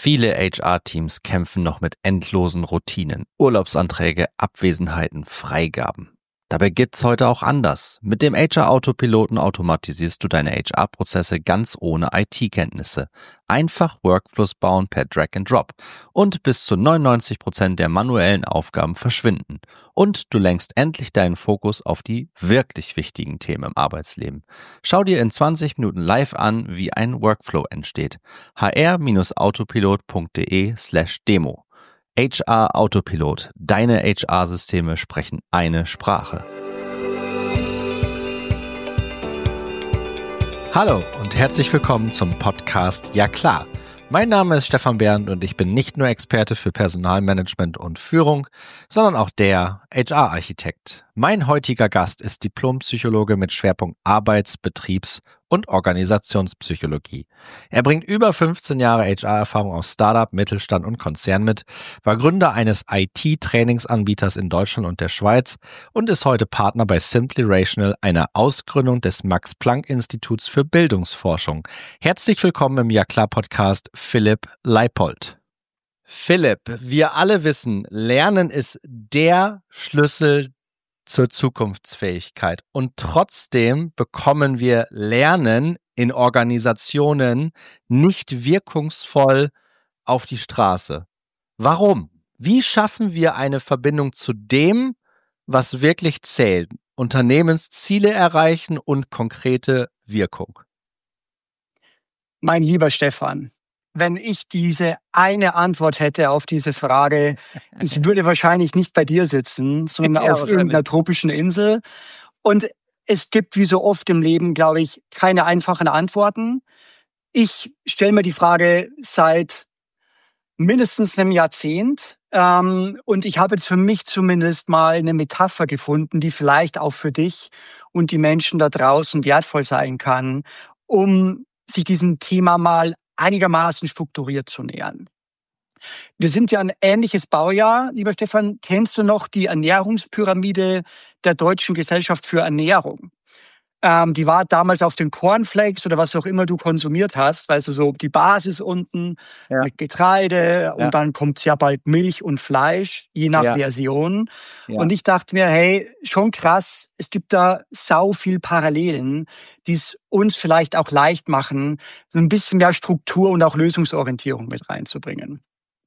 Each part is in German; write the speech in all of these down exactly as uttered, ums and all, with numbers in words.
Viele H R-Teams kämpfen noch mit endlosen Routinen, Urlaubsanträge, Abwesenheiten, Freigaben. Dabei gibt's heute auch anders. Mit dem H R-Autopiloten automatisierst du deine H R-Prozesse ganz ohne I T-Kenntnisse. Einfach Workflows bauen per Drag and Drop. Und bis zu neunundneunzig Prozent der manuellen Aufgaben verschwinden. Und du lenkst endlich deinen Fokus auf die wirklich wichtigen Themen im Arbeitsleben. Schau dir in zwanzig Minuten live an, wie ein Workflow entsteht. hr-autopilot.de slash Demo. H R Autopilot. Deine H R-Systeme sprechen eine Sprache. Hallo und herzlich willkommen zum Podcast Ja klar. Mein Name ist Stefan Bernd und ich bin nicht nur Experte für Personalmanagement und Führung, sondern auch der H R-Architekt. Mein heutiger Gast ist Diplompsychologe mit Schwerpunkt Arbeits-, Betriebs- und Organisationspsychologie. Er bringt über fünfzehn Jahre H R-Erfahrung aus Startup, Mittelstand und Konzern mit, war Gründer eines I T-Trainingsanbieters in Deutschland und der Schweiz und ist heute Partner bei Simply Rational, einer Ausgründung des Max-Planck-Instituts für Bildungsforschung. Herzlich willkommen im Ja klar Podcast, Philipp Leipold. Philipp, wir alle wissen, Lernen ist der Schlüssel zur Zukunftsfähigkeit. Und trotzdem bekommen wir Lernen in Organisationen nicht wirkungsvoll auf die Straße. Warum? Wie schaffen wir eine Verbindung zu dem, was wirklich zählt? Unternehmensziele erreichen und konkrete Wirkung. Mein lieber Stefan, wenn ich diese eine Antwort hätte auf diese Frage, ich würde wahrscheinlich nicht bei dir sitzen, sondern ja, auf irgendeiner tropischen Insel. Und es gibt wie so oft im Leben, glaube ich, keine einfachen Antworten. Ich stelle mir die Frage seit mindestens einem Jahrzehnt. Ähm, und ich habe jetzt für mich zumindest mal eine Metapher gefunden, die vielleicht auch für dich und die Menschen da draußen wertvoll sein kann, um sich diesem Thema mal einigermaßen strukturiert zu nähern. Wir sind ja ein ähnliches Baujahr. Lieber Stefan, kennst du noch die Ernährungspyramide der Deutschen Gesellschaft für Ernährung? Ähm, die war damals auf den Cornflakes oder was auch immer du konsumiert hast. Also so die Basis unten ja. mit Getreide ja. und dann kommt ja bald Milch und Fleisch, je nach ja. Version. Ja. Und ich dachte mir, hey, schon krass, es gibt da sau viel Parallelen, die es uns vielleicht auch leicht machen, so ein bisschen mehr Struktur und auch Lösungsorientierung mit reinzubringen.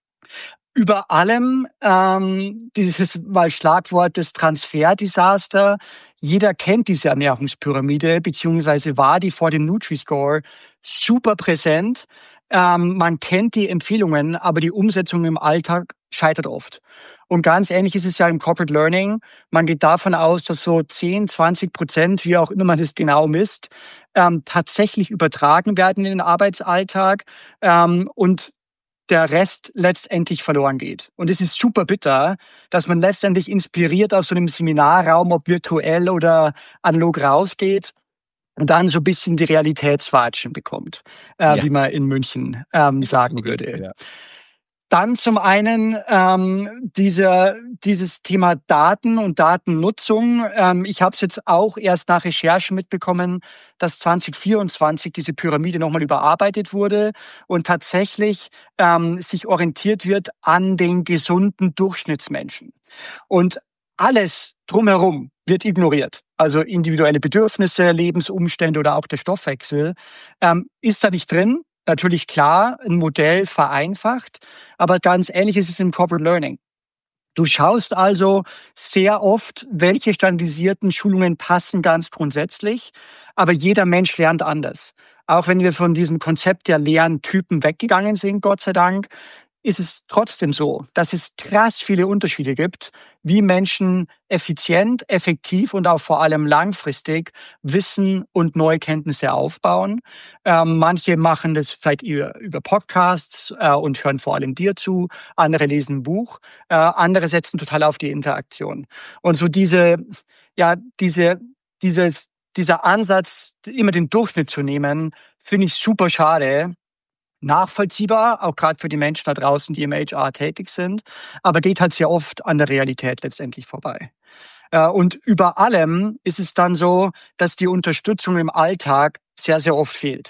Über allem ähm, dieses mal Schlagwort des Transferdesaster. Jeder kennt diese Ernährungspyramide, beziehungsweise war die vor dem Nutri-Score super präsent. Ähm, man kennt die Empfehlungen, aber die Umsetzung im Alltag scheitert oft. Und ganz ähnlich ist es ja im Corporate Learning. Man geht davon aus, dass so zehn, zwanzig Prozent, wie auch immer man das genau misst, ähm, tatsächlich übertragen werden in den Arbeitsalltag. Ähm, und der Rest letztendlich verloren geht. Und es ist super bitter, dass man letztendlich inspiriert aus so einem Seminarraum, ob virtuell oder analog rausgeht und dann so ein bisschen die Realitätswatschen bekommt, äh, ja. wie man in München ähm, sagen würde. Ja. Dann zum einen ähm, dieser, dieses Thema Daten und Datennutzung. Ähm, ich habe es jetzt auch erst nach Recherchen mitbekommen, dass zwanzig vierundzwanzig diese Pyramide nochmal überarbeitet wurde und tatsächlich ähm, sich orientiert wird an den gesunden Durchschnittsmenschen. Und alles drumherum wird ignoriert. Also individuelle Bedürfnisse, Lebensumstände oder auch der Stoffwechsel ähm, ist da nicht drin. Natürlich klar, ein Modell vereinfacht, aber ganz ähnlich ist es im Corporate Learning. Du schaust also sehr oft, welche standardisierten Schulungen passen ganz grundsätzlich, aber jeder Mensch lernt anders. Auch wenn wir von diesem Konzept der Lerntypen weggegangen sind, Gott sei Dank, ist es trotzdem so, dass es krass viele Unterschiede gibt, wie Menschen effizient, effektiv und auch vor allem langfristig Wissen und neue Kenntnisse aufbauen. Ähm, manche machen das vielleicht über, über Podcasts äh, und hören vor allem dir zu, andere lesen ein Buch, äh, andere setzen total auf die Interaktion. Und so diese, ja, diese, dieses, dieser Ansatz, immer den Durchschnitt zu nehmen, finde ich super schade. Nachvollziehbar, auch gerade für die Menschen da draußen, die im H R tätig sind, aber geht halt sehr oft an der Realität letztendlich vorbei. Und über allem ist es dann so, dass die Unterstützung im Alltag sehr, sehr oft fehlt.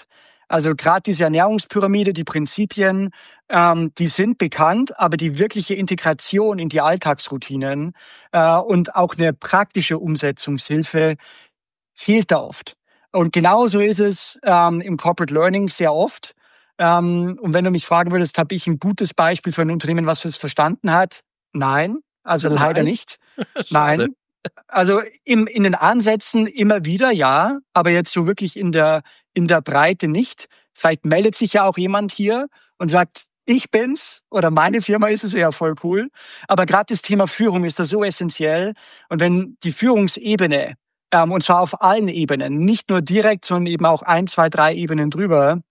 Also gerade diese Ernährungspyramide, die Prinzipien, ähm, die sind bekannt, aber die wirkliche Integration in die Alltagsroutinen äh, und auch eine praktische Umsetzungshilfe fehlt da oft. Und genauso ist es ähm, im Corporate Learning sehr oft. Ähm, und wenn du mich fragen würdest, habe ich ein gutes Beispiel für ein Unternehmen, was es verstanden hat? Nein, also Nein. leider nicht. Schade. Nein. Also im, in den Ansätzen immer wieder, ja, aber jetzt so wirklich in der, in der Breite nicht. Vielleicht meldet sich ja auch jemand hier und sagt, ich bin's oder meine Firma ist es, wäre voll cool. Aber gerade das Thema Führung ist da so essentiell. Und wenn die Führungsebene, ähm, und zwar auf allen Ebenen, nicht nur direkt, sondern eben auch ein, zwei, drei Ebenen drüber,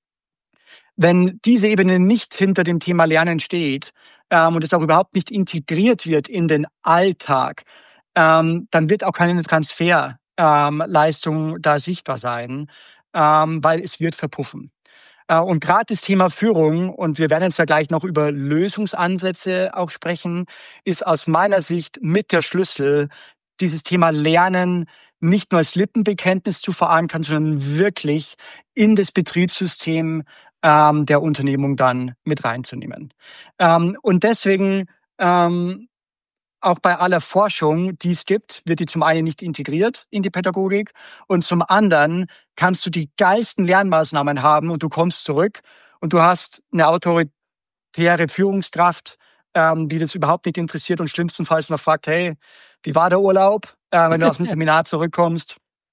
wenn diese Ebene nicht hinter dem Thema Lernen steht ähm, und es auch überhaupt nicht integriert wird in den Alltag, ähm, dann wird auch keine Transferleistung ähm, da sichtbar sein, ähm, weil es wird verpuffen. Äh, und gerade das Thema Führung, und wir werden jetzt ja gleich noch über Lösungsansätze auch sprechen, ist aus meiner Sicht mit der Schlüssel, dieses Thema Lernen nicht nur als Lippenbekenntnis zu verankern, sondern wirklich in das Betriebssystem ähm, der Unternehmung dann mit reinzunehmen. Ähm, und deswegen ähm, auch bei aller Forschung, die es gibt, wird die zum einen nicht integriert in die Pädagogik und zum anderen kannst du die geilsten Lernmaßnahmen haben und du kommst zurück und du hast eine autoritäre Führungskraft, ähm, die das überhaupt nicht interessiert und schlimmstenfalls noch fragt, hey, wie war der Urlaub, äh, wenn du aus dem Seminar zurückkommst?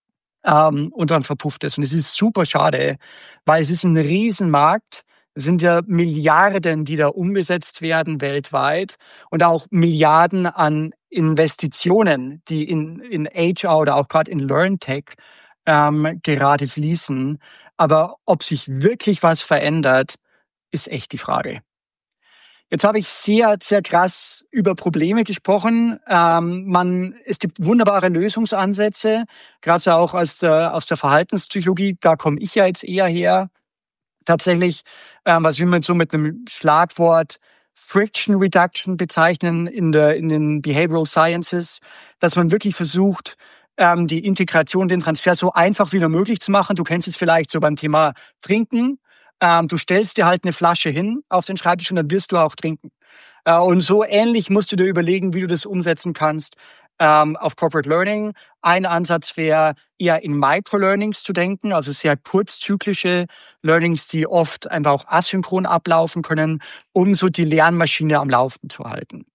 Ähm, und dann verpufft es. Und es ist super schade, weil es ist ein Riesenmarkt. Es sind ja Milliarden, die da umgesetzt werden weltweit und auch Milliarden an Investitionen, die in, in H R oder auch gerade in LearnTech ähm, gerade fließen. Aber ob sich wirklich was verändert, ist echt die Frage. Jetzt habe ich sehr, sehr krass über Probleme gesprochen. Ähm, man, es gibt wunderbare Lösungsansätze, gerade auch aus der, aus der Verhaltenspsychologie. Da komme ich ja jetzt eher her. Tatsächlich, ähm, was wir mit so mit einem Schlagwort Friction Reduction bezeichnen in der in den Behavioral Sciences, dass man wirklich versucht, ähm, die Integration, den Transfer so einfach wie nur möglich zu machen. Du kennst es vielleicht so beim Thema Trinken. Ähm, du stellst dir halt eine Flasche hin auf den Schreibtisch und dann wirst du auch trinken. Äh, und so ähnlich musst du dir überlegen, wie du das umsetzen kannst ähm, auf Corporate Learning. Ein Ansatz wäre, eher in Micro-Learnings zu denken, also sehr kurzzyklische Learnings, die oft einfach auch asynchron ablaufen können, um so die Lernmaschine am Laufen zu halten.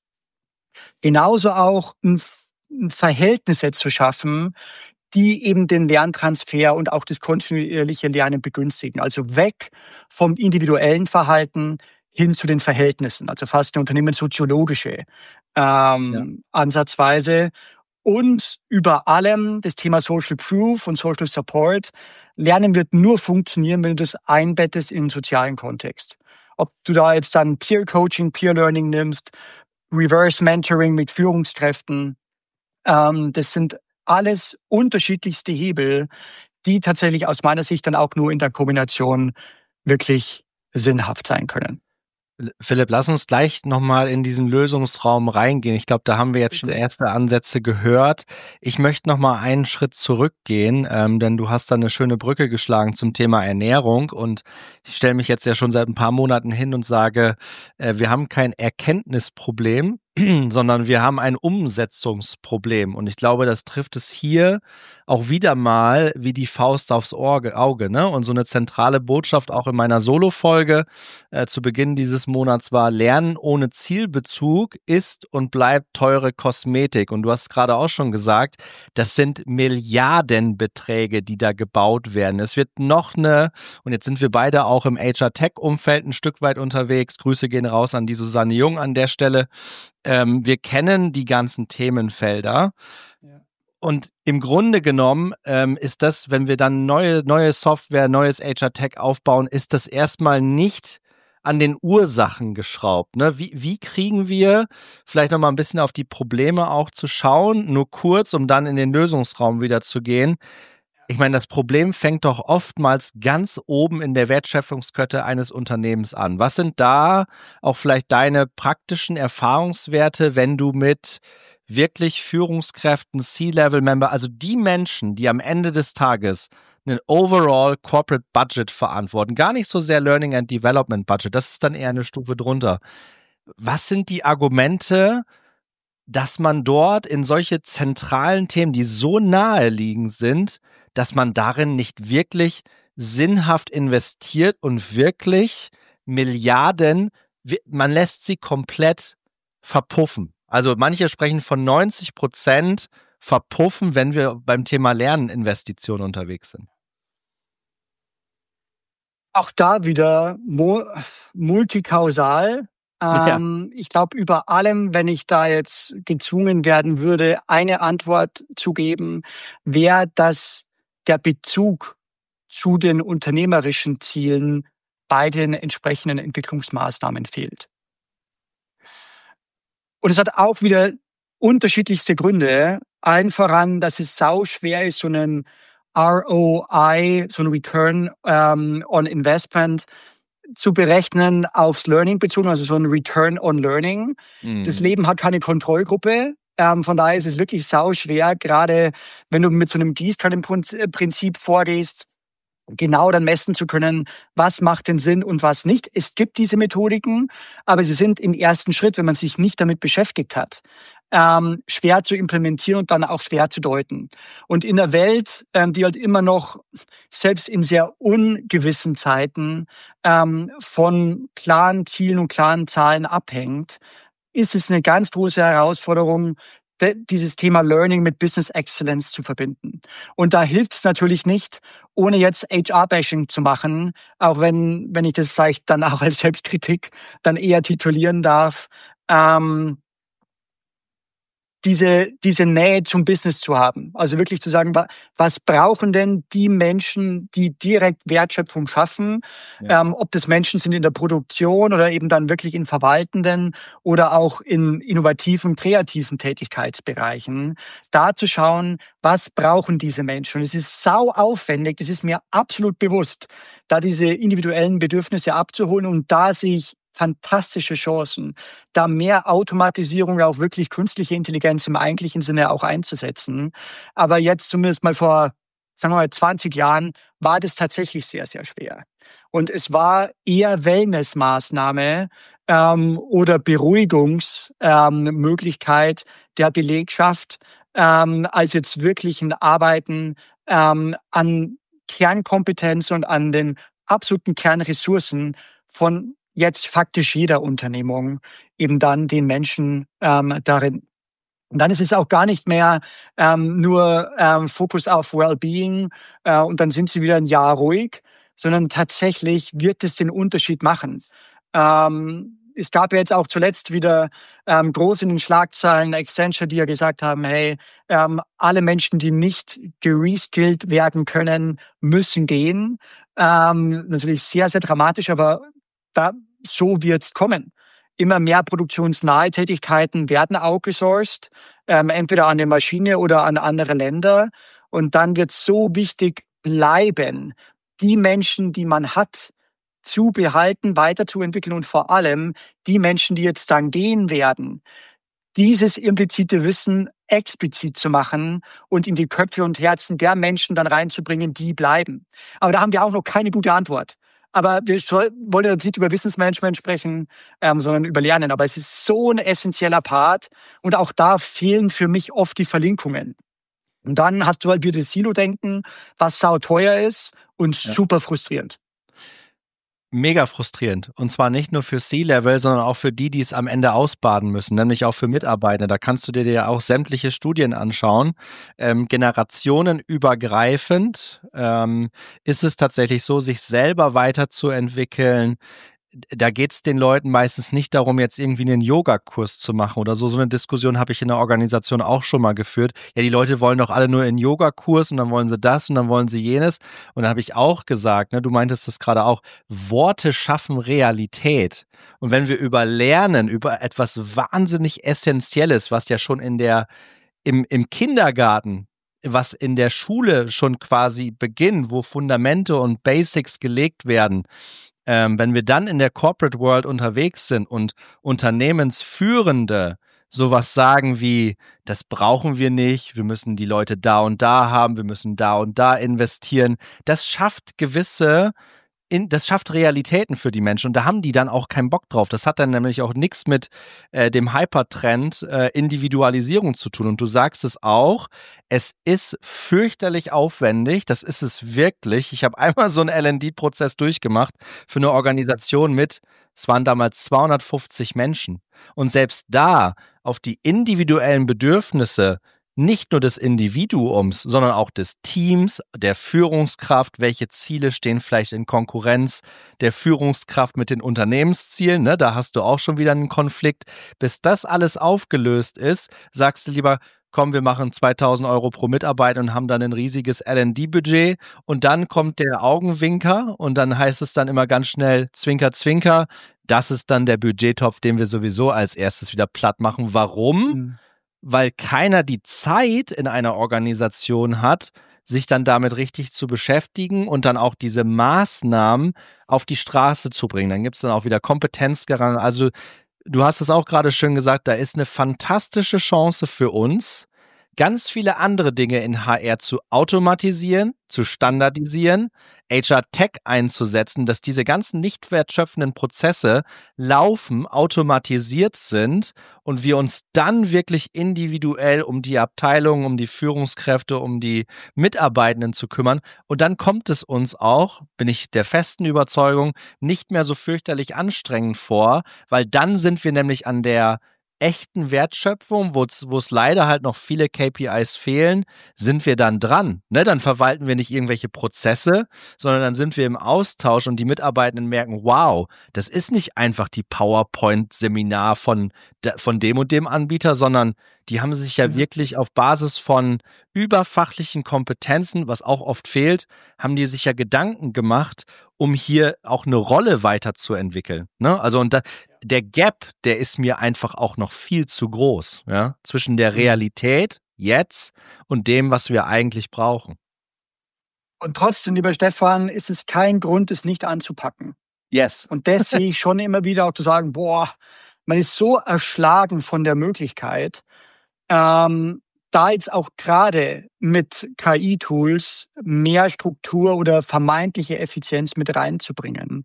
Genauso auch ein, ein Verhältnisse zu schaffen, die eben den Lerntransfer und auch das kontinuierliche Lernen begünstigen. Also weg vom individuellen Verhalten hin zu den Verhältnissen. Also fast eine unternehmenssoziologische ähm, ja. Ansatzweise. Und über allem das Thema Social Proof und Social Support. Lernen wird nur funktionieren, wenn du das einbettest in den sozialen Kontext. Ob du da jetzt dann Peer Coaching, Peer Learning nimmst, Reverse Mentoring mit Führungskräften, ähm, das sind alles unterschiedlichste Hebel, die tatsächlich aus meiner Sicht dann auch nur in der Kombination wirklich sinnhaft sein können. Philipp, lass uns gleich nochmal in diesen Lösungsraum reingehen. Ich glaube, da haben wir jetzt schon erste Ansätze gehört. Ich möchte nochmal einen Schritt zurückgehen, ähm, denn du hast da eine schöne Brücke geschlagen zum Thema Ernährung und ich stelle mich jetzt ja schon seit ein paar Monaten hin und sage, äh, wir haben kein Erkenntnisproblem, sondern wir haben ein Umsetzungsproblem. Und ich glaube, das trifft es hier auch wieder mal wie die Faust aufs Auge, ne? Und so eine zentrale Botschaft auch in meiner Solo-Folge äh, zu Beginn dieses Monats war, Lernen ohne Zielbezug ist und bleibt teure Kosmetik. Und du hast gerade auch schon gesagt, das sind Milliardenbeträge, die da gebaut werden. Es wird noch eine, und jetzt sind wir beide auch im H R-Tech-Umfeld ein Stück weit unterwegs. Grüße gehen raus an die Susanne Jung an der Stelle. Ähm, wir kennen die ganzen Themenfelder. Ja. Und im Grunde genommen ähm, ist das, wenn wir dann neue, neue Software, neues H R-Tech aufbauen, ist das erstmal nicht an den Ursachen geschraubt. Ne? Wie, wie kriegen wir vielleicht noch mal ein bisschen auf die Probleme auch zu schauen, nur kurz, um dann in den Lösungsraum wieder zu gehen. Ich meine, das Problem fängt doch oftmals ganz oben in der Wertschöpfungskette eines Unternehmens an. Was sind da auch vielleicht deine praktischen Erfahrungswerte, wenn du mit wirklich Führungskräften, C-Level-Member, also die Menschen, die am Ende des Tages einen Overall Corporate Budget verantworten. Gar nicht so sehr Learning and Development Budget. Das ist dann eher eine Stufe drunter. Was sind die Argumente, dass man dort in solche zentralen Themen, die so naheliegend sind, dass man darin nicht wirklich sinnhaft investiert und wirklich Milliarden, man lässt sie komplett verpuffen. Also manche sprechen von neunzig Prozent verpuffen, wenn wir beim Thema Lernen Investitionen unterwegs sind. Auch da wieder mo- multikausal. Ähm, ja. Ich glaube, über allem, wenn ich da jetzt gezwungen werden würde, eine Antwort zu geben, wäre, dass der Bezug zu den unternehmerischen Zielen bei den entsprechenden Entwicklungsmaßnahmen fehlt. Und es hat auch wieder unterschiedlichste Gründe. Allen voran, dass es sau schwer ist, so einen R O I, so einen Return ähm, on Investment zu berechnen aufs Learning bezogen, also so ein Return on Learning. Mhm. Das Leben hat keine Kontrollgruppe. Ähm, von daher ist es wirklich sau schwer, gerade wenn du mit so einem Gießkannenprinzip vorgehst, genau dann messen zu können, was macht denn Sinn und was nicht. Es gibt diese Methodiken, aber sie sind im ersten Schritt, wenn man sich nicht damit beschäftigt hat, ähm, schwer zu implementieren und dann auch schwer zu deuten. Und in der Welt, ähm, die halt immer noch, selbst in sehr ungewissen Zeiten, ähm, von klaren Zielen und klaren Zahlen abhängt, ist es eine ganz große Herausforderung, dieses Thema Learning mit Business Excellence zu verbinden. Und da hilft es natürlich nicht, ohne jetzt H R-Bashing zu machen, auch wenn, wenn ich das vielleicht dann auch als Selbstkritik dann eher titulieren darf, ähm, diese, diese Nähe zum Business zu haben. Also wirklich zu sagen, was brauchen denn die Menschen, die direkt Wertschöpfung schaffen, ja. ähm, ob das Menschen sind in der Produktion oder eben dann wirklich in verwaltenden oder auch in innovativen, kreativen Tätigkeitsbereichen, da zu schauen, was brauchen diese Menschen. Und es ist sau aufwendig, das ist mir absolut bewusst, da diese individuellen Bedürfnisse abzuholen, und da sehe ich fantastische Chancen, da mehr Automatisierung, auch wirklich künstliche Intelligenz im eigentlichen Sinne auch einzusetzen. Aber jetzt zumindest mal vor, sagen wir mal, zwanzig Jahren war das tatsächlich sehr, sehr schwer. Und es war eher Wellnessmaßnahme ähm, oder Beruhigungsmöglichkeit ähm, der Belegschaft, ähm, als jetzt wirklich ein Arbeiten ähm, an Kernkompetenz und an den absoluten Kernressourcen von jetzt faktisch jeder Unternehmung, eben dann den Menschen ähm, darin. Und dann ist es auch gar nicht mehr ähm, nur ähm, Fokus auf Wellbeing äh, und dann sind sie wieder ein Jahr ruhig, sondern tatsächlich wird es den Unterschied machen. Ähm, es gab ja jetzt auch zuletzt wieder ähm, groß in den Schlagzeilen Accenture, die ja gesagt haben, hey, ähm, alle Menschen, die nicht gereskillt werden können, müssen gehen. Ähm, natürlich sehr, sehr dramatisch, aber da, so wird's kommen. Immer mehr produktionsnahe Tätigkeiten werden outgesourced, ähm, entweder an eine Maschine oder an andere Länder. Und dann wird es so wichtig bleiben, die Menschen, die man hat, zu behalten, weiterzuentwickeln und vor allem die Menschen, die jetzt dann gehen werden, dieses implizite Wissen explizit zu machen und in die Köpfe und Herzen der Menschen dann reinzubringen, die bleiben. Aber da haben wir auch noch keine gute Antwort. Aber wir wollen jetzt nicht über Wissensmanagement sprechen, ähm, sondern über Lernen. Aber es ist so ein essentieller Part. Und auch da fehlen für mich oft die Verlinkungen. Und dann hast du halt wieder das Silo-Denken, was sauteuer ist und ja. super frustrierend. Mega frustrierend. Und zwar nicht nur für C-Level, sondern auch für die, die es am Ende ausbaden müssen, nämlich auch für Mitarbeiter. Da kannst du dir ja auch sämtliche Studien anschauen. Ähm, generationenübergreifend ähm, ist es tatsächlich so, sich selber weiterzuentwickeln. Da geht es den Leuten meistens nicht darum, jetzt irgendwie einen Yogakurs zu machen oder so. So eine Diskussion habe ich in der Organisation auch schon mal geführt. Ja, die Leute wollen doch alle nur einen Yogakurs und dann wollen sie das und dann wollen sie jenes. Und da habe ich auch gesagt, ne, du meintest das gerade auch, Worte schaffen Realität. Und wenn wir über Lernen, über etwas wahnsinnig Essentielles, was ja schon in der, im, im Kindergarten, was in der Schule schon quasi beginnt, wo Fundamente und Basics gelegt werden, Ähm, wenn wir dann in der Corporate World unterwegs sind und Unternehmensführende sowas sagen wie, das brauchen wir nicht, wir müssen die Leute da und da haben, wir müssen da und da investieren. Das schafft gewisse In, das schafft Realitäten für die Menschen und da haben die dann auch keinen Bock drauf. Das hat dann nämlich auch nichts mit äh, dem Hypertrend äh, Individualisierung zu tun. Und du sagst es auch, es ist fürchterlich aufwendig, das ist es wirklich. Ich habe einmal so einen L and D-Prozess durchgemacht für eine Organisation mit, es waren damals zweihundertfünfzig Menschen. Und selbst da auf die individuellen Bedürfnisse nicht nur des Individuums, sondern auch des Teams, der Führungskraft, welche Ziele stehen vielleicht in Konkurrenz, der Führungskraft mit den Unternehmenszielen, ne, da hast du auch schon wieder einen Konflikt. Bis das alles aufgelöst ist, sagst du lieber, komm, wir machen zweitausend Euro pro Mitarbeiter und haben dann ein riesiges L and D-Budget und dann kommt der Augenwinker und dann heißt es dann immer ganz schnell Zwinker, Zwinker, das ist dann der Budgettopf, den wir sowieso als erstes wieder platt machen. Warum? Mhm. Weil keiner die Zeit in einer Organisation hat, sich dann damit richtig zu beschäftigen und dann auch diese Maßnahmen auf die Straße zu bringen. Dann gibt es dann auch wieder Kompetenzgarantie. Also du hast es auch gerade schön gesagt, da ist eine fantastische Chance für uns, ganz viele andere Dinge in H R zu automatisieren, zu standardisieren, H R-Tech einzusetzen, dass diese ganzen nicht wertschöpfenden Prozesse laufen, automatisiert sind und wir uns dann wirklich individuell um die Abteilungen, um die Führungskräfte, um die Mitarbeitenden zu kümmern. Und dann kommt es uns auch, bin ich der festen Überzeugung, nicht mehr so fürchterlich anstrengend vor, weil dann sind wir nämlich an der echten Wertschöpfung, wo es leider halt noch viele K P Is fehlen, sind wir dann dran. Ne? Dann verwalten wir nicht irgendwelche Prozesse, sondern dann sind wir im Austausch und die Mitarbeitenden merken, wow, das ist nicht einfach die PowerPoint-Seminar von, von dem und dem Anbieter, sondern die haben sich ja mhm. wirklich auf Basis von überfachlichen Kompetenzen, was auch oft fehlt, haben die sich ja Gedanken gemacht, um hier auch eine Rolle weiterzuentwickeln. Ne? Also und da, der Gap, der ist mir einfach auch noch viel zu groß, ja, zwischen der Realität jetzt und dem, was wir eigentlich brauchen. Und trotzdem, lieber Stefan, ist es kein Grund, es nicht anzupacken. Yes. Und das sehe ich schon immer wieder auch zu sagen, boah, man ist so erschlagen von der Möglichkeit, ähm, da jetzt auch gerade mit K I-Tools mehr Struktur oder vermeintliche Effizienz mit reinzubringen.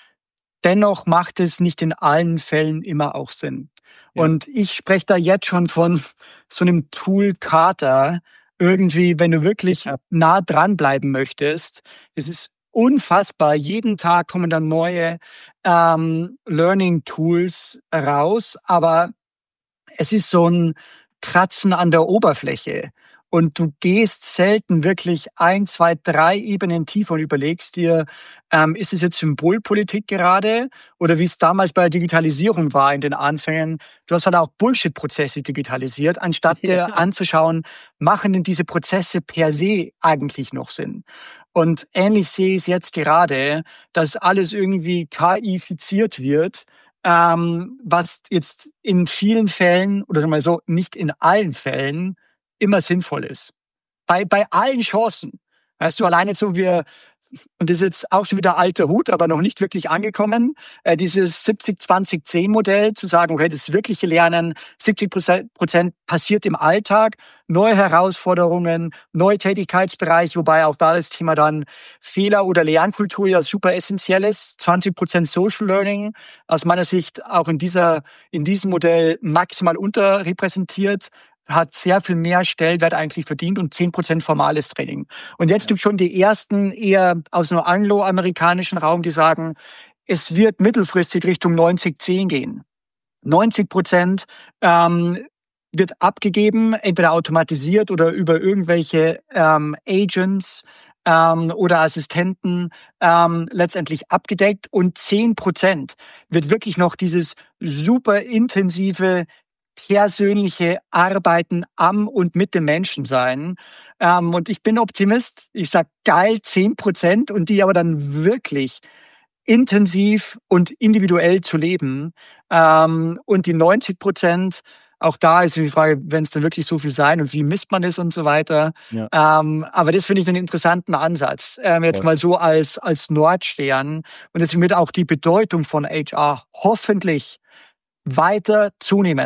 Dennoch macht es nicht in allen Fällen immer auch Sinn. Ja. Und ich spreche da jetzt schon von so einem Tool Kater. Irgendwie, wenn du wirklich ja. nah dran bleiben möchtest, es ist unfassbar. Jeden Tag kommen dann neue ähm, Learning-Tools raus, aber es ist so ein Kratzen an der Oberfläche. Und du gehst selten wirklich ein, zwei, drei Ebenen tiefer und überlegst dir, ähm, ist es jetzt Symbolpolitik gerade oder wie es damals bei der Digitalisierung war in den Anfängen. Du hast halt auch Bullshit-Prozesse digitalisiert, anstatt ja. dir anzuschauen, machen denn diese Prozesse per se eigentlich noch Sinn? Und ähnlich sehe ich es jetzt gerade, dass alles irgendwie K I-fiziert wird, ähm, was jetzt in vielen Fällen, oder sagen wir mal so, nicht in allen Fällen, immer sinnvoll ist. Bei, bei allen Chancen. Weißt du, alleine so wir, und das ist jetzt auch schon wieder alter Hut, aber noch nicht wirklich angekommen, äh, dieses siebzig zwanzig zehn Modell zu sagen, okay, das wirkliche Lernen, siebzig Prozent passiert im Alltag, neue Herausforderungen, neue Tätigkeitsbereiche, wobei auch da das Thema dann Fehler oder Lernkultur ja super essentiell ist, zwanzig Prozent Social Learning, aus meiner Sicht auch in dieser, in diesem Modell maximal unterrepräsentiert, hat sehr viel mehr Stellwert eigentlich verdient und zehn Prozent formales Training. Und jetzt gibt es schon die ersten eher aus einem angloamerikanischen Raum, die sagen, es wird mittelfristig Richtung neunzig zehn gehen. neunzig Prozent ähm, wird abgegeben, entweder automatisiert oder über irgendwelche ähm, Agents ähm, oder Assistenten ähm, letztendlich abgedeckt. Und zehn Prozent wird wirklich noch dieses super intensive persönliche Arbeiten am und mit dem Menschen sein. Ähm, und ich bin Optimist. Ich sag geil, zehn Prozent und die aber dann wirklich intensiv und individuell zu leben. Ähm, und die neunzig Prozent, auch da ist die Frage, wenn es dann wirklich so viel sein und wie misst man es und so weiter. Ja. Ähm, aber das finde ich einen interessanten Ansatz. Ähm, jetzt ja. mal so als, als Nordstern. Und deswegen wird auch die Bedeutung von H R hoffentlich weiter zunehmen.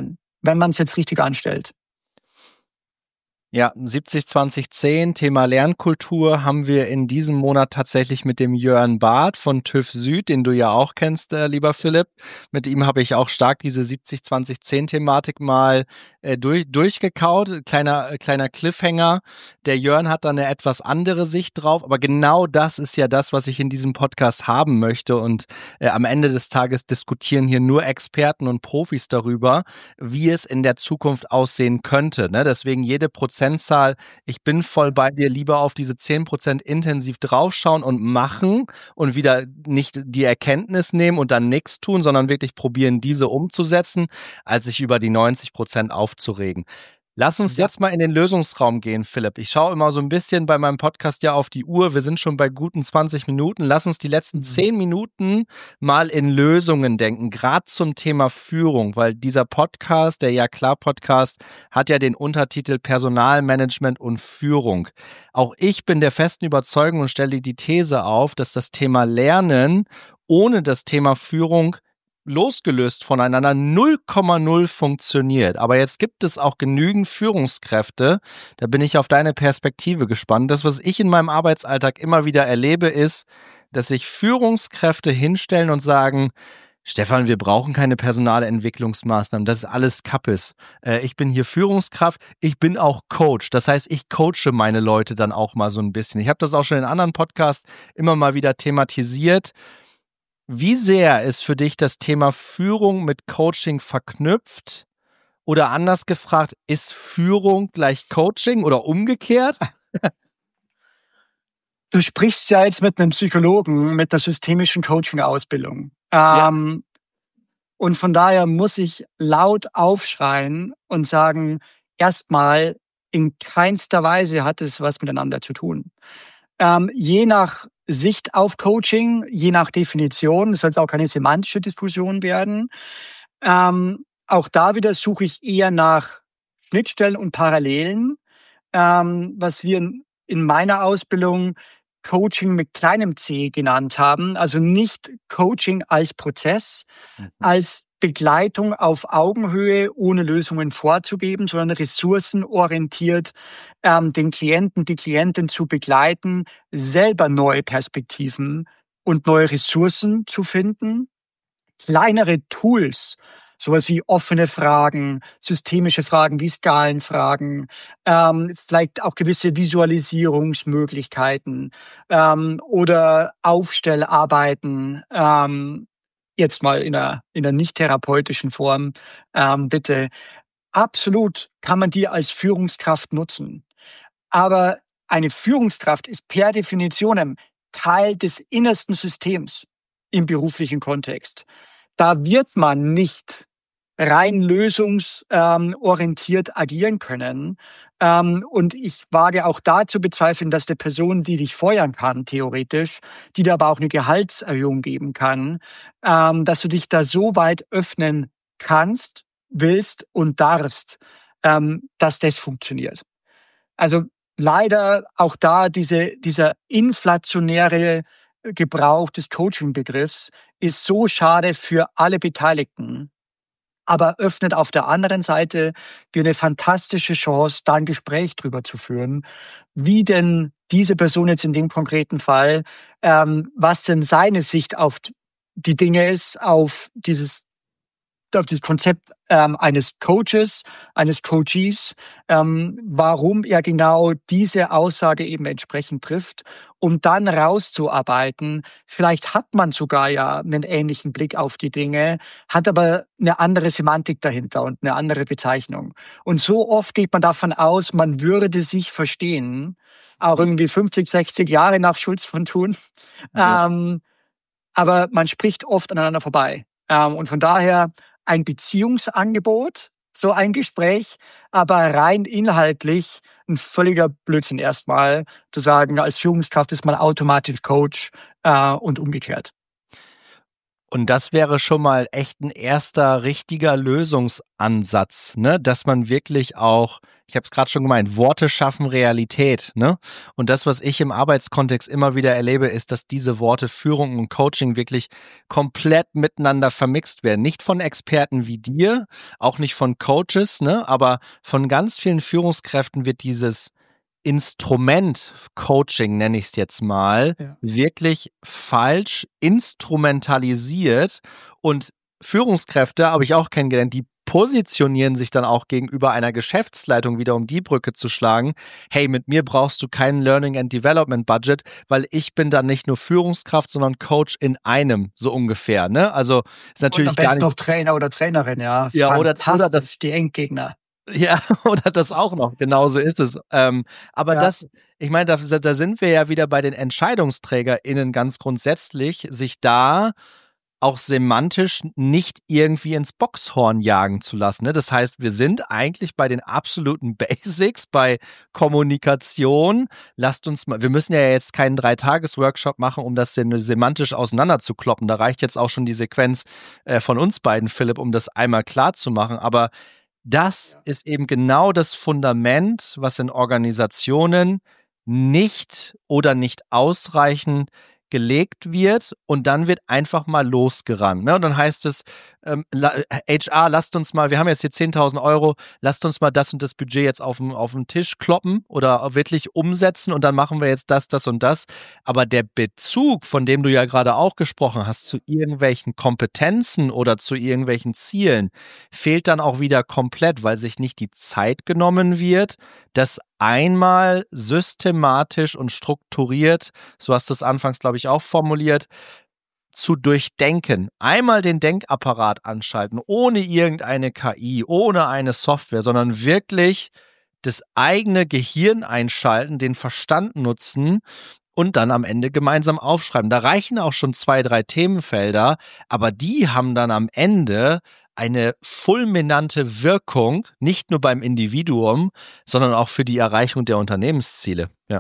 wenn man es jetzt richtig anstellt. Ja, siebzig zwanzig zehn, Thema Lernkultur haben wir in diesem Monat tatsächlich mit dem Jörn Barth von TÜV Süd, den du ja auch kennst, äh, lieber Philipp. Mit ihm habe ich auch stark diese siebzig zwanzig zehn Thematik mal äh, durch, durchgekaut. Kleiner, äh, kleiner Cliffhanger. Der Jörn hat da eine etwas andere Sicht drauf, aber genau das ist ja das, was ich in diesem Podcast haben möchte. Und äh, am Ende des Tages diskutieren hier nur Experten und Profis darüber, wie es in der Zukunft aussehen könnte. Ne? Deswegen jede Prozentzahl, ich bin voll bei dir, lieber auf diese zehn Prozent intensiv draufschauen und machen und wieder nicht die Erkenntnis nehmen und dann nichts tun, sondern wirklich probieren, diese umzusetzen, als sich über die neunzig Prozent aufzuregen. Lass uns jetzt mal in den Lösungsraum gehen, Philipp. Ich schaue immer so ein bisschen bei meinem Podcast ja auf die Uhr. Wir sind schon bei guten zwanzig Minuten. Lass uns die letzten zehn Minuten mal in Lösungen denken, gerade zum Thema Führung, weil dieser Podcast, der Ja klar Podcast, hat ja den Untertitel Personalmanagement und Führung. Auch ich bin der festen Überzeugung und stelle die These auf, dass das Thema Lernen ohne das Thema Führung losgelöst voneinander null Komma null funktioniert. Aber jetzt gibt es auch genügend Führungskräfte, da bin ich auf deine Perspektive gespannt. Das, was ich in meinem Arbeitsalltag immer wieder erlebe, ist, dass sich Führungskräfte hinstellen und sagen, Stefan, wir brauchen keine Personalentwicklungsmaßnahmen, das ist alles Kappes. Äh, ich bin hier Führungskraft, ich bin auch Coach. Das heißt, ich coache meine Leute dann auch mal so ein bisschen. Ich habe das auch schon in anderen Podcasts immer mal wieder thematisiert. Wie sehr ist für dich das Thema Führung mit Coaching verknüpft? Oder anders gefragt, ist Führung gleich Coaching oder umgekehrt? Du sprichst ja jetzt mit einem Psychologen mit der systemischen Coaching-Ausbildung. Ähm, ja. Und von daher muss ich laut aufschreien und sagen, erstmal, in keinster Weise hat es was miteinander zu tun. Ähm, je nach Sicht auf Coaching, je nach Definition, soll es auch keine semantische Diskussion werden. Ähm, auch da wieder suche ich eher nach Schnittstellen und Parallelen, ähm, was wir in, in meiner Ausbildung Coaching mit kleinem c genannt haben. Also nicht Coaching als Prozess, mhm. als Begleitung auf Augenhöhe, ohne Lösungen vorzugeben, sondern ressourcenorientiert ähm, den Klienten, die Klientin zu begleiten, selber neue Perspektiven und neue Ressourcen zu finden, kleinere Tools, sowas wie offene Fragen, systemische Fragen wie Skalenfragen, ähm, vielleicht auch gewisse Visualisierungsmöglichkeiten ähm, oder Aufstellarbeiten, ähm, jetzt mal in einer, in einer nicht therapeutischen Form, ähm, bitte. Absolut kann man die als Führungskraft nutzen. Aber eine Führungskraft ist per Definition Teil des innersten Systems im beruflichen Kontext. Da wird man nicht rein lösungsorientiert ähm, agieren können. Ähm, und ich wage auch da zu bezweifeln, dass der Person, die dich feuern kann, theoretisch, die dir aber auch eine Gehaltserhöhung geben kann, ähm, dass du dich da so weit öffnen kannst, willst und darfst, ähm, dass das funktioniert. Also leider auch da diese, dieser inflationäre Gebrauch des Coaching-Begriffs ist so schade für alle Beteiligten, aber öffnet auf der anderen Seite dir eine fantastische Chance, da ein Gespräch drüber zu führen, wie denn diese Person jetzt in dem konkreten Fall, ähm, was denn seine Sicht auf die Dinge ist, auf dieses auf das Konzept ähm, eines Coaches, eines Coaches, ähm, warum er genau diese Aussage eben entsprechend trifft, um dann rauszuarbeiten. Vielleicht hat man sogar ja einen ähnlichen Blick auf die Dinge, hat aber eine andere Semantik dahinter und eine andere Bezeichnung. Und so oft geht man davon aus, man würde sich verstehen, auch irgendwie fünfzig, sechzig Jahre nach Schulz von Thun. Ja. Ähm, aber man spricht oft aneinander vorbei. Ähm, und von daher ein Beziehungsangebot, so ein Gespräch, aber rein inhaltlich ein völliger Blödsinn erstmal zu sagen, als Führungskraft ist man automatisch Coach äh, und umgekehrt. Und das wäre schon mal echt ein erster richtiger Lösungsansatz, ne? Dass man wirklich auch, ich habe es gerade schon gemeint, Worte schaffen Realität, ne? Und das, was ich im Arbeitskontext immer wieder erlebe, ist, dass diese Worte Führung und Coaching wirklich komplett miteinander vermixt werden. Nicht von Experten wie dir, auch nicht von Coaches, ne? Aber von ganz vielen Führungskräften wird dieses Instrument Coaching, nenne ich es jetzt mal, ja. wirklich falsch instrumentalisiert, und Führungskräfte, habe ich auch kennengelernt, die positionieren sich dann auch gegenüber einer Geschäftsleitung wieder, um die Brücke zu schlagen. Hey, mit mir brauchst du kein Learning and Development Budget, weil ich bin dann nicht nur Führungskraft, sondern Coach in einem, so ungefähr. Ne? Also ist natürlich und am besten gar nicht noch Trainer oder Trainerin, ja. Ja, oder, oder das die Endgegner. Ja, oder das auch noch, genau so ist es. Ähm, aber ja. das, ich meine, da, da sind wir ja wieder bei den EntscheidungsträgerInnen ganz grundsätzlich, sich da auch semantisch nicht irgendwie ins Boxhorn jagen zu lassen. Ne? Das heißt, wir sind eigentlich bei den absoluten Basics, bei Kommunikation. Lasst uns mal, wir müssen ja jetzt keinen Drei-Tages-Workshop machen, um das semantisch auseinanderzukloppen. Da reicht jetzt auch schon die Sequenz äh, von uns beiden, Philipp, um das einmal klar zu machen. Aber das ist eben genau das Fundament, was in Organisationen nicht oder nicht ausreichend gelegt wird, und dann wird einfach mal losgerannt. Ne? Und dann heißt es, ähm, H R, lasst uns mal, wir haben jetzt hier zehntausend Euro, lasst uns mal das und das Budget jetzt auf den, auf den Tisch kloppen oder wirklich umsetzen, und dann machen wir jetzt das, das und das. Aber der Bezug, von dem du ja gerade auch gesprochen hast, zu irgendwelchen Kompetenzen oder zu irgendwelchen Zielen, fehlt dann auch wieder komplett, weil sich nicht die Zeit genommen wird, das einmal systematisch und strukturiert, so hast du es anfangs, glaube ich, auch formuliert, zu durchdenken. Einmal den Denkapparat anschalten, ohne irgendeine K I, ohne eine Software, sondern wirklich das eigene Gehirn einschalten, den Verstand nutzen und dann am Ende gemeinsam aufschreiben. Da reichen auch schon zwei, drei Themenfelder, aber die haben dann am Ende eine fulminante Wirkung, nicht nur beim Individuum, sondern auch für die Erreichung der Unternehmensziele. Ja,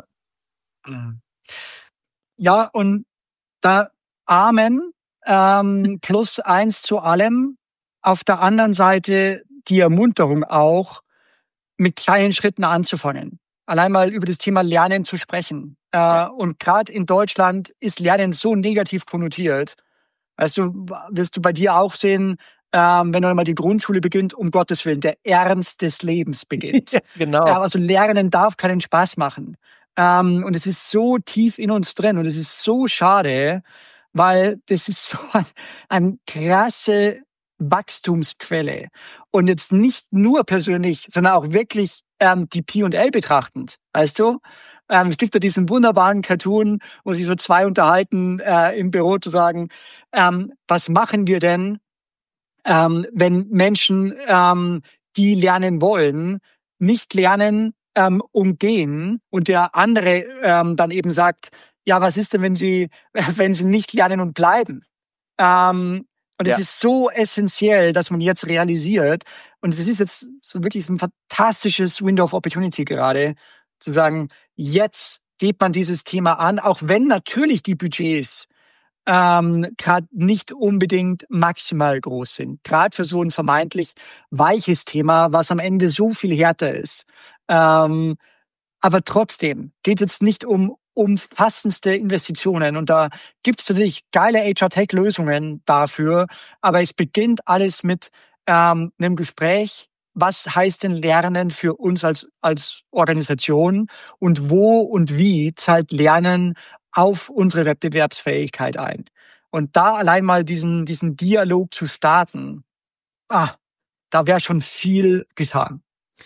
ja, und da Amen, ähm, plus eins zu allem. Auf der anderen Seite die Ermunterung auch, mit kleinen Schritten anzufangen. Allein mal über das Thema Lernen zu sprechen. Äh, und gerade in Deutschland ist Lernen so negativ konnotiert. Weißt du, wirst du bei dir auch sehen, ähm, wenn dann mal die Grundschule beginnt, um Gottes Willen, der Ernst des Lebens beginnt. Ja, genau. Äh, also Lernen darf keinen Spaß machen. Ähm, und es ist so tief in uns drin und es ist so schade, weil das ist so ein, eine krasse Wachstumsquelle. Und jetzt nicht nur persönlich, sondern auch wirklich ähm, die P und L betrachtend, weißt du? Ähm, es gibt ja diesen wunderbaren Cartoon, wo sich so zwei unterhalten äh, im Büro zu sagen, ähm, was machen wir denn, ähm, wenn Menschen, ähm, die lernen wollen, nicht lernen, ähm, umgehen, und der andere ähm, dann eben sagt, ja, was ist denn, wenn sie, wenn sie nicht lernen und bleiben? Ähm, und es ja. ist so essentiell, dass man jetzt realisiert, und es ist jetzt so wirklich ein fantastisches Window of Opportunity gerade, zu sagen, jetzt geht man dieses Thema an, auch wenn natürlich die Budgets ähm, gerade nicht unbedingt maximal groß sind. Gerade für so ein vermeintlich weiches Thema, was am Ende so viel härter ist. Ähm, aber trotzdem geht es jetzt nicht um umfassendste Investitionen. Und da gibt es natürlich geile H R-Tech-Lösungen dafür. Aber es beginnt alles mit ähm, einem Gespräch. Was heißt denn Lernen für uns als, als Organisation? Und wo und wie zahlt Lernen auf unsere Wettbewerbsfähigkeit ein? Und da allein mal diesen, diesen Dialog zu starten, ah, da wäre schon viel getan.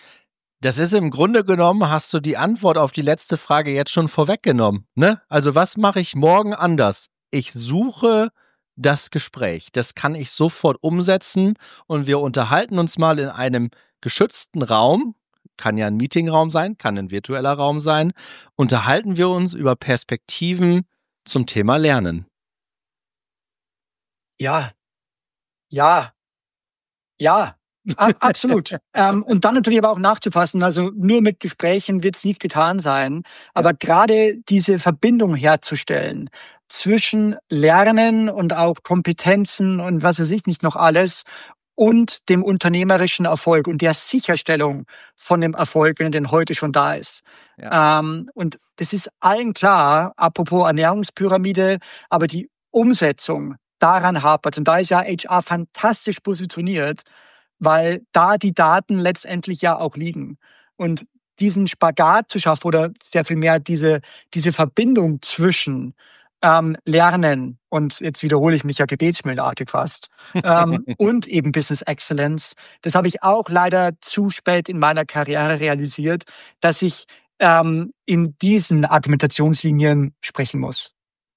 Das ist im Grunde genommen, hast du die Antwort auf die letzte Frage jetzt schon vorweggenommen. Ne? Also was mache ich morgen anders? Ich suche das Gespräch. Das kann ich sofort umsetzen, und wir unterhalten uns mal in einem geschützten Raum. Kann ja ein Meetingraum sein, kann ein virtueller Raum sein. Unterhalten wir uns über Perspektiven zum Thema Lernen. Ja, ja, ja. A- absolut. ähm, und dann natürlich aber auch nachzufassen. Also nur mit Gesprächen wird es nicht getan sein. Aber ja. gerade diese Verbindung herzustellen zwischen Lernen und auch Kompetenzen und was weiß ich nicht noch alles und dem unternehmerischen Erfolg und der Sicherstellung von dem Erfolg, wenn der heute schon da ist. Ja. Ähm, und das ist allen klar, apropos Ernährungspyramide, aber die Umsetzung daran hapert. Und da ist ja H R fantastisch positioniert, weil da die Daten letztendlich ja auch liegen. Und diesen Spagat zu schaffen oder sehr viel mehr diese, diese Verbindung zwischen ähm, Lernen und jetzt wiederhole ich mich ja gebetsmühlenartig fast ähm, und eben Business Excellence, das habe ich auch leider zu spät in meiner Karriere realisiert, dass ich ähm, in diesen Argumentationslinien sprechen muss.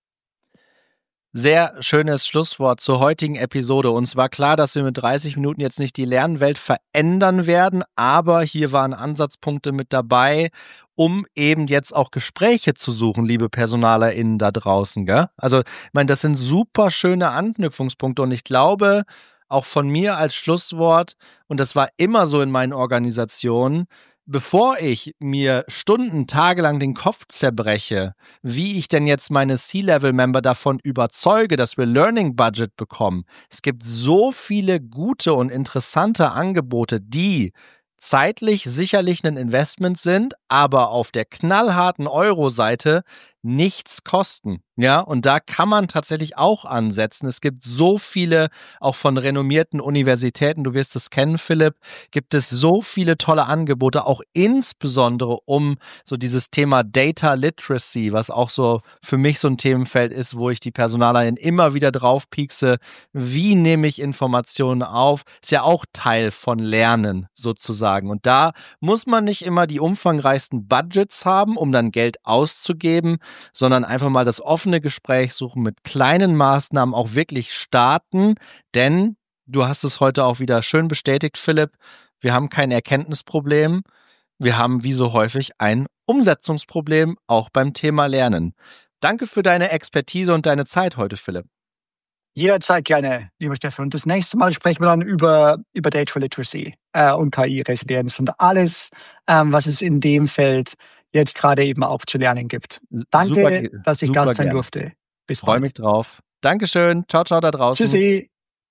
Sehr schönes Schlusswort zur heutigen Episode. Uns war klar, dass wir mit dreißig Minuten jetzt nicht die Lernwelt verändern werden, aber hier waren Ansatzpunkte mit dabei, um eben jetzt auch Gespräche zu suchen, liebe PersonalerInnen da draußen, gell? Also, ich meine, das sind super schöne Anknüpfungspunkte und ich glaube, auch von mir als Schlusswort, und das war immer so in meinen Organisationen, bevor ich mir Stunden, tagelang den Kopf zerbreche, wie ich denn jetzt meine C-Level-Member davon überzeuge, dass wir Learning Budget bekommen. Es gibt so viele gute und interessante Angebote, die zeitlich sicherlich ein Investment sind, aber auf der knallharten Euro-Seite nichts kosten. Ja, und da kann man tatsächlich auch ansetzen. Es gibt so viele, auch von renommierten Universitäten, du wirst es kennen, Philipp, gibt es so viele tolle Angebote, auch insbesondere um so dieses Thema Data Literacy, was auch so für mich so ein Themenfeld ist, wo ich die Personalerin immer wieder drauf piekse. Wie nehme ich Informationen auf? Ist ja auch Teil von Lernen sozusagen. Und da muss man nicht immer die umfangreichsten Budgets haben, um dann Geld auszugeben, sondern einfach mal das offene Gespräch suchen, mit kleinen Maßnahmen auch wirklich starten, denn du hast es heute auch wieder schön bestätigt, Philipp, wir haben kein Erkenntnisproblem, wir haben wie so häufig ein Umsetzungsproblem, auch beim Thema Lernen. Danke für deine Expertise und deine Zeit heute, Philipp. Jederzeit gerne, lieber Stefan. Und das nächste Mal sprechen wir dann über, über Data Literacy äh, und K I-Resilienz und alles, ähm, was es in dem Feld jetzt gerade eben auch zu lernen gibt. Danke, super, dass ich Gast sein durfte. Bis bald. Freue mich drauf. Dankeschön. Ciao, ciao da draußen. Tschüssi.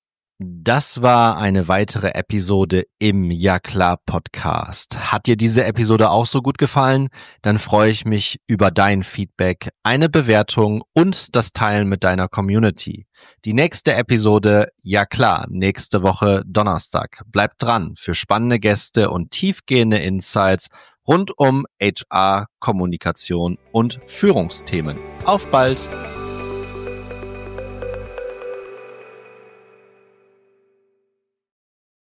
Das war eine weitere Episode im Ja klar Podcast. Hat dir diese Episode auch so gut gefallen? Dann freue ich mich über dein Feedback, eine Bewertung und das Teilen mit deiner Community. Die nächste Episode, ja klar, nächste Woche Donnerstag. Bleibt dran für spannende Gäste und tiefgehende Insights rund um H R, Kommunikation und Führungsthemen. Auf bald!